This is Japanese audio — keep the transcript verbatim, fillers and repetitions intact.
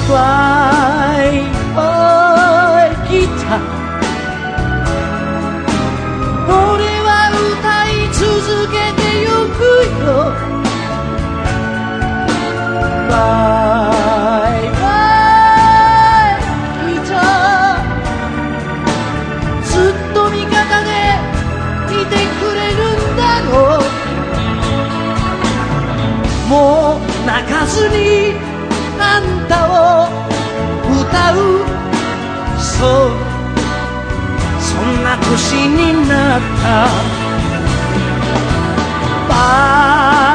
バイバイギター俺は歌い続けてゆくよバイバイギターずっと味方でいてくれるんだろうもう泣かずにあんたを歌うそうそんな年になったバイ